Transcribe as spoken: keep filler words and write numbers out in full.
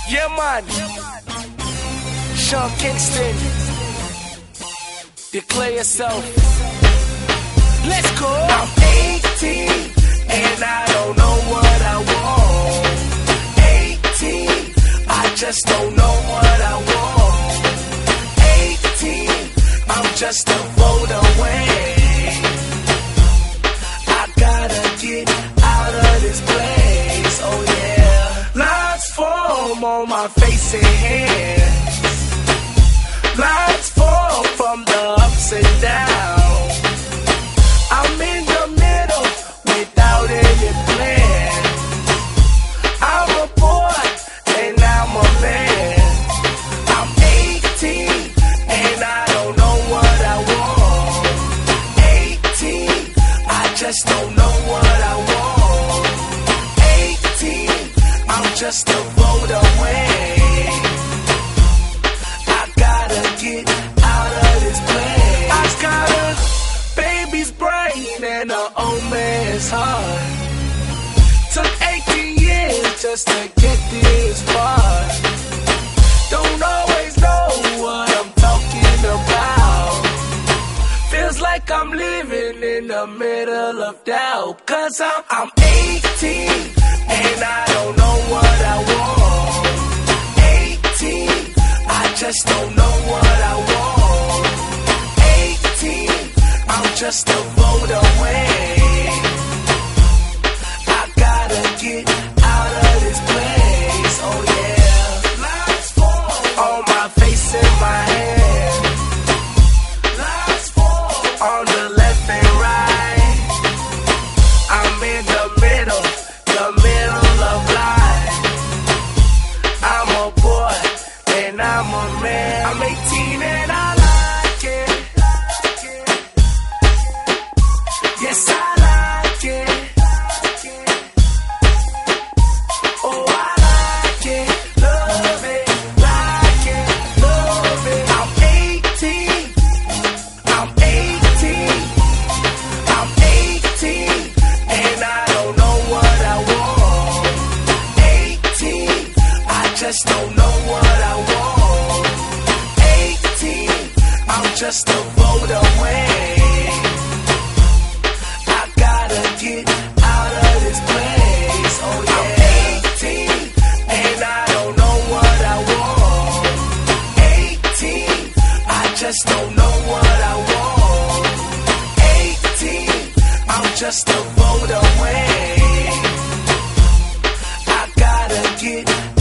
Yeah, man. Sean Kingston. Declare yourself. Let's go. I'm eighteen and I don't know what I want. eighteen, I just don't know what I want. eighteen, I'm just a vote away. I gotta get out of this place, oh yeah. Lines form on my face and hands. Lines fall from the ups and downs. I'm in the middle without any plan. I'm a boy and I'm a man. I'm eighteen and I don't know what I want. eighteen, I just don't know what I want. eighteen, I'm just a vote away. I gotta get out of this place. I got a baby's brain and an old man's heart. Took eighteen years just to get this far. Don't always know what I'm talking about. Feels like I'm living in the middle of doubt. Cause I'm, I'm eighteen and I don't know what I want. eighteen, I just don't know what I want. eighteen, I'm just a vote away. I gotta get out of this place, oh yeah. Lines fall on my face and my hand. Lines fall on the left and right. I'm in the middle, the middle of life. I'm a boy and I'm a man. I'm eighteen and I like it. Yes, I like it. Oh, I like it, love it, like it, love it. I'm eighteen, I'm eighteen, I'm eighteen, and I don't know what I want. eighteen, I just don't know what I want. eighteen, I'm just a vote away. I gotta get out of this place, oh yeah. I'm eighteen, and I don't know what I want. eighteen, I just don't know what I want. eighteen, I'm just a vote away. I gotta get